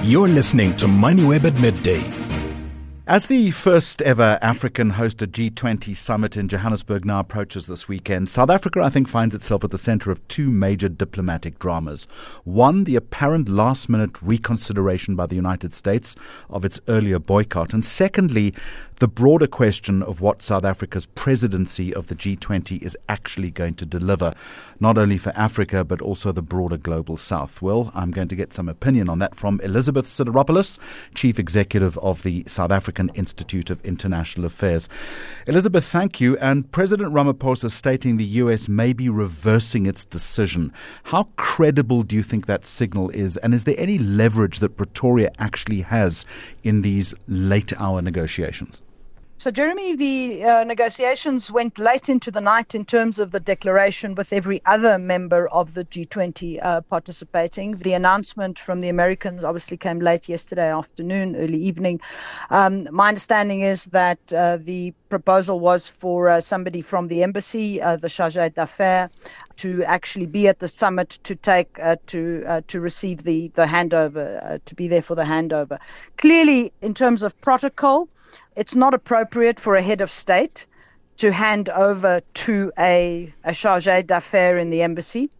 You're listening to MoneyWeb at midday. As the first ever African-hosted G20 summit in Johannesburg now approaches this weekend, South Africa, I think, finds itself at the center of two major diplomatic dramas. One, the apparent last-minute reconsideration by the United States of its earlier boycott. And secondly, the broader question of what South Africa's presidency of the G20 is actually going to deliver, not only for Africa, but also the broader global south. Well, I'm going to get some opinion on that from Elizabeth Sideropoulos, Chief Executive of the South African Institute of International Affairs. Elizabeth, thank you. And President Ramaphosa stating the US may be reversing its decision. How credible do you think that signal is? And is there any leverage that Pretoria actually has in these late-hour negotiations? So, Jeremy, the negotiations went late into the night in terms of the declaration, with every other member of the G20 participating. The announcement from the Americans obviously came late yesterday afternoon, early evening. My understanding is that the proposal was for somebody from the embassy, the chargé d'affaires, to actually be at the summit to take to receive the handover, to be there for the handover. Clearly, in terms of protocol, it's not appropriate for a head of state to hand over to a chargé d'affaires in the embassy.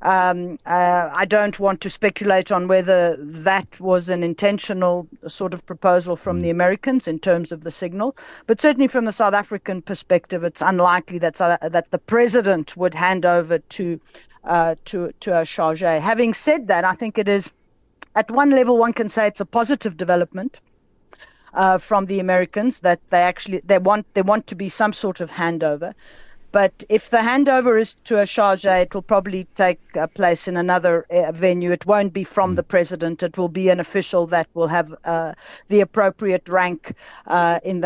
I don't want to speculate on whether that was an intentional sort of proposal from the Americans in terms of the signal, but certainly from the South African perspective, it's unlikely that the president would hand over to a chargé. Having said that, I think it is, at one level, one can say it's a positive development from the Americans, that they want to be some sort of handover. But if the handover is to a chargé, it will probably take place in another venue. It won't be from the president. It will be an official that will have the appropriate rank in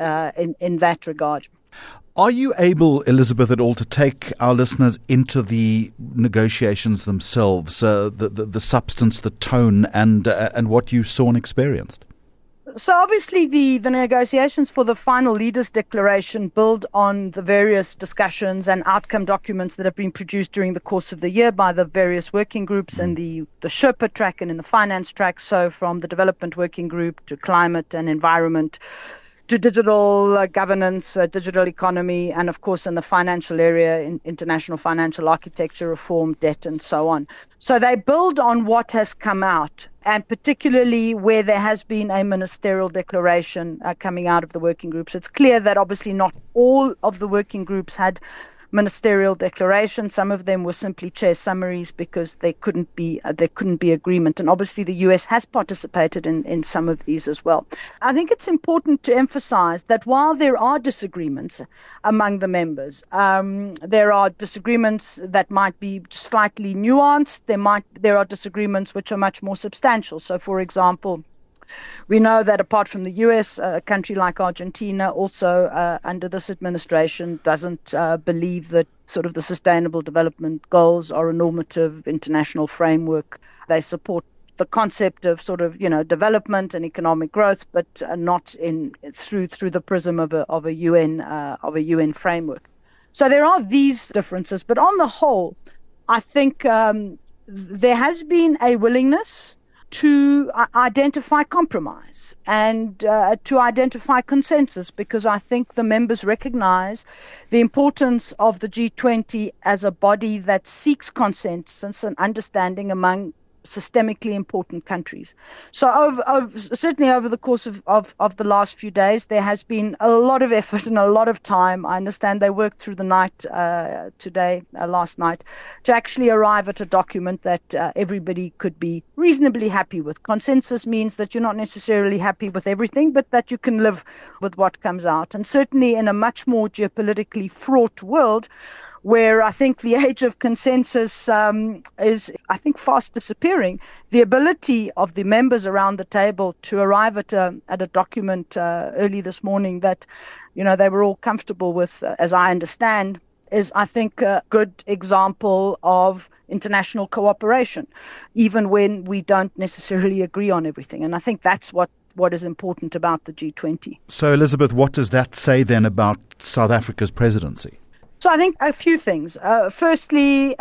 that regard. Are you able, Elizabeth, at all to take our listeners into the negotiations themselves, the substance, the tone, and what you saw and experienced? So obviously the negotiations for the final leaders declaration build on the various discussions and outcome documents that have been produced during the course of the year by the various working groups and the Sherpa track and in the finance track. So from the development working group to climate and environment, to digital governance, digital economy, and of course in the financial area, in international financial architecture reform, debt, and so on. So they build on what has come out, and particularly where there has been a ministerial declaration coming out of the working groups. It's clear that obviously not all of the working groups had ministerial declarations. Some of them were simply chair summaries because there couldn't be agreement. And obviously the US has participated in some of these as well. I think it's important to emphasize that while there are disagreements among the members, there are disagreements that might be slightly nuanced. There are disagreements which are much more substantial. So, for example, we know that apart from the US, a country like Argentina also under this administration doesn't believe that sort of the Sustainable Development Goals are a normative international framework. They support the concept of sort of, development and economic growth, but not through the prism of a UN framework. So there are these differences, but on the whole, I think there has been a willingness to identify compromise and to identify consensus, because I think the members recognize the importance of the G20 as a body that seeks consensus and understanding among systemically important countries. So certainly over the course of the last few days, there has been a lot of effort and a lot of time. I understand they worked through the night last night, to actually arrive at a document that everybody could be reasonably happy with. Consensus means that you're not necessarily happy with everything, but that you can live with what comes out. And certainly in a much more geopolitically fraught world, where I think the age of consensus is, I think, fast disappearing, the ability of the members around the table to arrive at a document early this morning that, they were all comfortable with, as I understand, is, I think, a good example of international cooperation, even when we don't necessarily agree on everything. And I think that's what is important about the G20. So, Elizabeth, what does that say then about South Africa's presidency? So I think a few things. Firstly,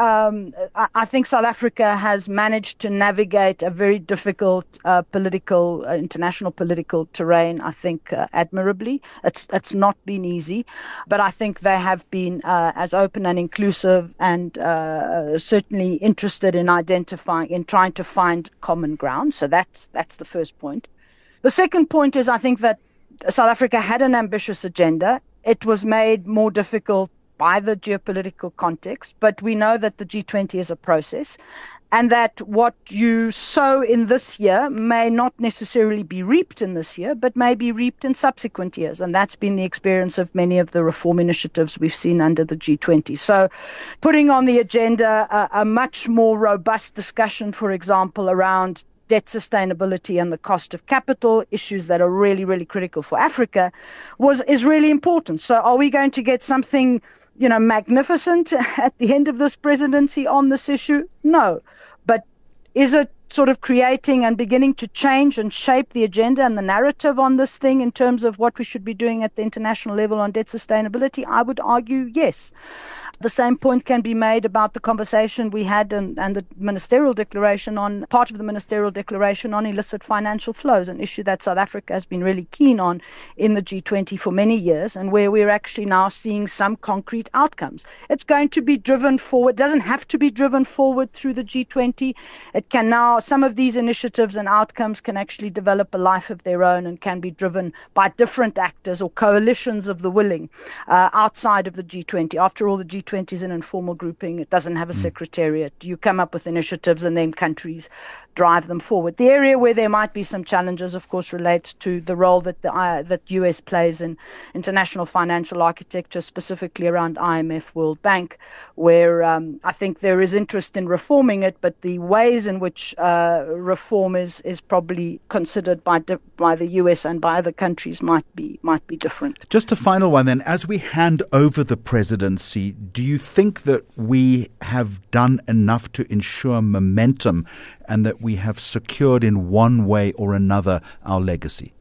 I think South Africa has managed to navigate a very difficult international political terrain, I think, admirably. It's not been easy, but I think they have been as open and inclusive and certainly interested in trying to find common ground. So that's the first point. The second point is I think that South Africa had an ambitious agenda. It was made more difficult by the geopolitical context, but we know that the G20 is a process and that what you sow in this year may not necessarily be reaped in this year, but may be reaped in subsequent years. And that's been the experience of many of the reform initiatives we've seen under the G20. So putting on the agenda a much more robust discussion, for example, around debt sustainability and the cost of capital, issues that are really, really critical for Africa, is really important. So are we going to get something magnificent at the end of this presidency on this issue? No. But is it sort of creating and beginning to change and shape the agenda and the narrative on this thing in terms of what we should be doing at the international level on debt sustainability? I would argue yes. The same point can be made about the conversation we had and the ministerial declaration part of the ministerial declaration on illicit financial flows, an issue that South Africa has been really keen on in the G20 for many years, and where we're actually now seeing some concrete outcomes. It's going to be driven forward, doesn't have to be driven forward through the G20. It can now, some of these initiatives and outcomes can actually develop a life of their own and can be driven by different actors or coalitions of the willing outside of the G20. After all, the G20 is an informal grouping. It doesn't have a secretariat. You come up with initiatives and then countries drive them forward. The area where there might be some challenges, of course, relates to the role that that US plays in international financial architecture, specifically around IMF, World Bank, where I think there is interest in reforming it, but the ways in which reform is probably considered by the US and by other countries might be different. Just a final one then. As we hand over the presidency, do you think that we have done enough to ensure momentum and that we have secured in one way or another our legacy?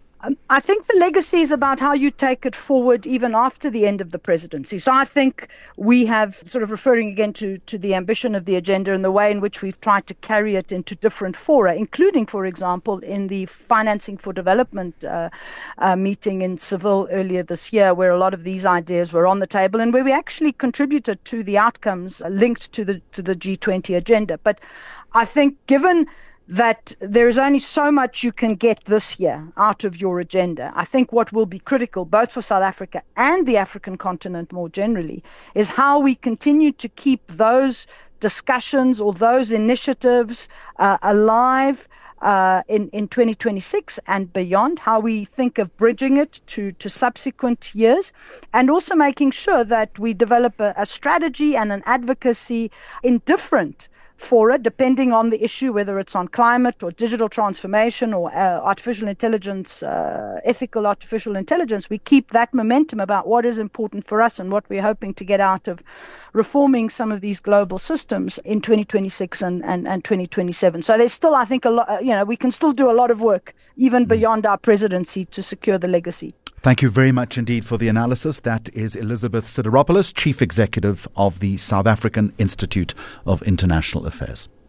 I think the legacy is about how you take it forward even after the end of the presidency. So I think we have, sort of referring again to the ambition of the agenda and the way in which we've tried to carry it into different fora, including, for example, in the Financing for Development meeting in Seville earlier this year, where a lot of these ideas were on the table and where we actually contributed to the outcomes linked to the G20 agenda. But I think given that there is only so much you can get this year out of your agenda, I think what will be critical, both for South Africa and the African continent more generally, is how we continue to keep those discussions or those initiatives alive in 2026 and beyond, how we think of bridging it to subsequent years, and also making sure that we develop a strategy and an advocacy in different fora, depending on the issue, whether it's on climate or digital transformation or artificial intelligence, ethical artificial intelligence. We keep that momentum about what is important for us and what we're hoping to get out of reforming some of these global systems in 2026 and 2027. So there's still, I think, a lot, we can still do a lot of work even beyond our presidency to secure the legacy. Thank you very much indeed for the analysis. That is Elizabeth Sideropoulos, Chief Executive of the South African Institute of International Affairs.